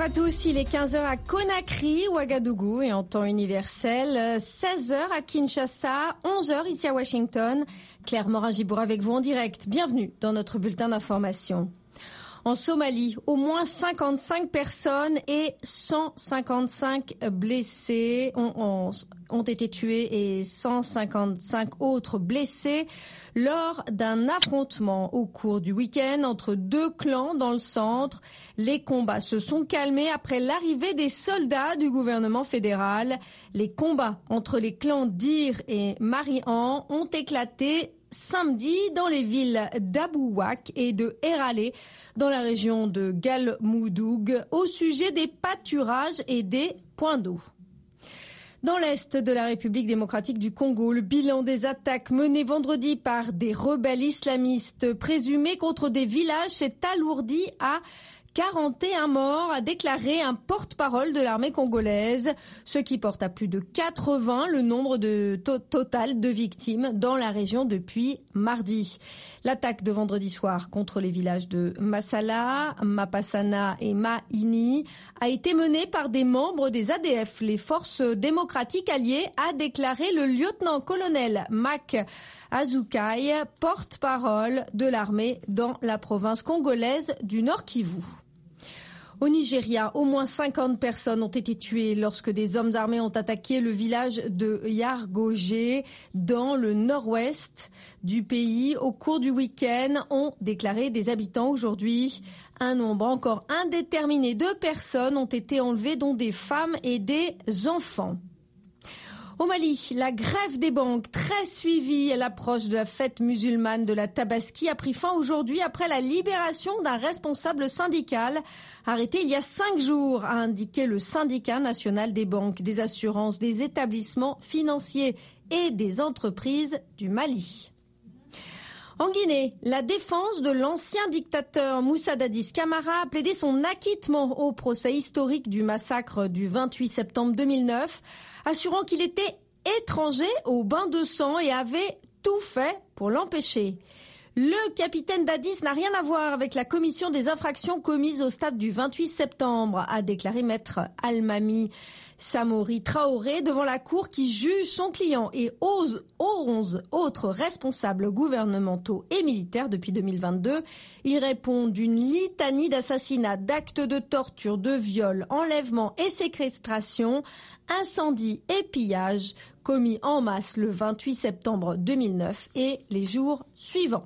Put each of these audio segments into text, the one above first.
à tous, il est 15h à Conakry, Ouagadougou et en temps universel, 16h à Kinshasa, 11h ici à Washington. Claire Morin-Gibour avec vous en direct. Bienvenue dans notre bulletin d'information. En Somalie, au moins 55 personnes et 155 blessés ont été tués et 155 autres blessés lors d'un affrontement au cours du week-end entre deux clans dans le centre. Les combats se sont calmés après l'arrivée des soldats du gouvernement fédéral. Les combats entre les clans Dir et Marian ont éclaté samedi dans les villes d'Abouak et de Eralé dans la région de Galmoudoug au sujet des pâturages et des points d'eau. Dans l'est de la République démocratique du Congo, le bilan des attaques menées vendredi par des rebelles islamistes présumés contre des villages s'est alourdi à 41 morts, a déclaré un porte-parole de l'armée congolaise, ce qui porte à plus de 80 le nombre total de victimes dans la région depuis mardi. L'attaque de vendredi soir contre les villages de Massala, Mapasana et Maini a été menée par des membres des ADF, les forces démocratiques alliées, a déclaré le lieutenant-colonel Mac Azukai, porte-parole de l'armée dans la province congolaise du Nord Kivu. Au Nigeria, au moins 50 personnes ont été tuées lorsque des hommes armés ont attaqué le village de Yargogé dans le nord-ouest du pays au cours du week-end, ont déclaré des habitants aujourd'hui. Un nombre encore indéterminé de personnes ont été enlevées, dont des femmes et des enfants. Au Mali, la grève des banques, très suivie à l'approche de la fête musulmane de la Tabaski, a pris fin aujourd'hui après la libération d'un responsable syndical arrêté il y a 5 jours, a indiqué le syndicat national des banques, des assurances, des établissements financiers et des entreprises du Mali. En Guinée, la défense de l'ancien dictateur Moussa Dadis Camara a plaidé son acquittement au procès historique du massacre du 28 septembre 2009, assurant qu'il était étranger au bain de sang et avait tout fait pour l'empêcher. Le capitaine Dadis n'a rien à voir avec la commission des infractions commises au stade du 28 septembre, a déclaré maître Almami Samori Traoré devant la cour qui juge son client et 11 autres responsables gouvernementaux et militaires depuis 2022. Il répond d'une litanie d'assassinats, d'actes de torture, de viols, enlèvements et séquestration, incendies et pillages commis en masse le 28 septembre 2009 et les jours suivants.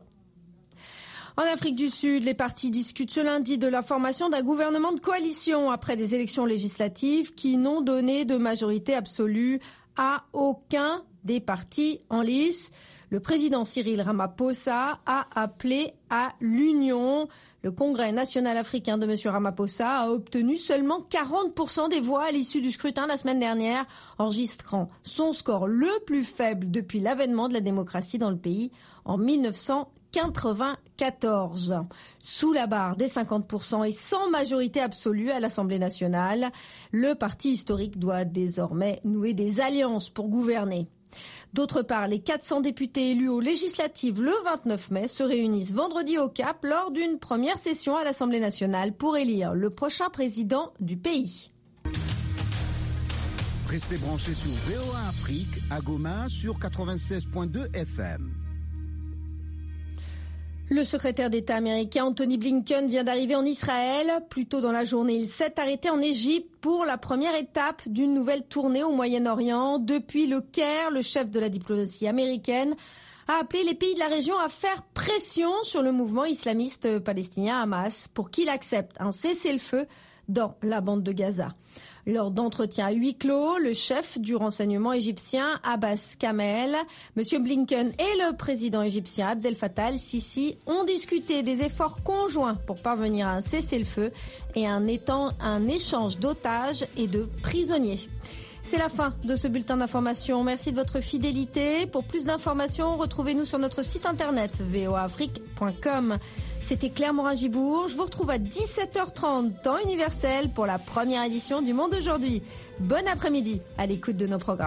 En Afrique du Sud, les partis discutent ce lundi de la formation d'un gouvernement de coalition après des élections législatives qui n'ont donné de majorité absolue à aucun des partis en lice. Le président Cyril Ramaphosa a appelé à l'union. Le Congrès national africain de M. Ramaphosa a obtenu seulement 40% des voix à l'issue du scrutin la semaine dernière, enregistrant son score le plus faible depuis l'avènement de la démocratie dans le pays en 1994. Sous la barre des 50% et sans majorité absolue à l'Assemblée nationale, le parti historique doit désormais nouer des alliances pour gouverner. D'autre part, les 400 députés élus aux législatives le 29 mai se réunissent vendredi au Cap lors d'une première session à l'Assemblée nationale pour élire le prochain président du pays. Restez branchés sur VOA Afrique à Goma sur 96.2 FM. Le secrétaire d'État américain Anthony Blinken vient d'arriver en Israël. Plus tôt dans la journée, il s'est arrêté en Égypte pour la première étape d'une nouvelle tournée au Moyen-Orient. Depuis le Caire, le chef de la diplomatie américaine a appelé les pays de la région à faire pression sur le mouvement islamiste palestinien Hamas pour qu'il accepte un cessez-le-feu dans la bande de Gaza. Lors d'entretiens à huis clos, le chef du renseignement égyptien Abbas Kamel, M. Blinken et le président égyptien Abdel Fattah el-Sisi ont discuté des efforts conjoints pour parvenir à un cessez-le-feu et un échange d'otages et de prisonniers. C'est la fin de ce bulletin d'information. Merci de votre fidélité. Pour plus d'informations, retrouvez-nous sur notre site internet voaafrique.com. C'était Claire Morin-Gibour. Je vous retrouve à 17h30 temps universel pour la première édition du Monde aujourd'hui. Bon après-midi à l'écoute de nos programmes.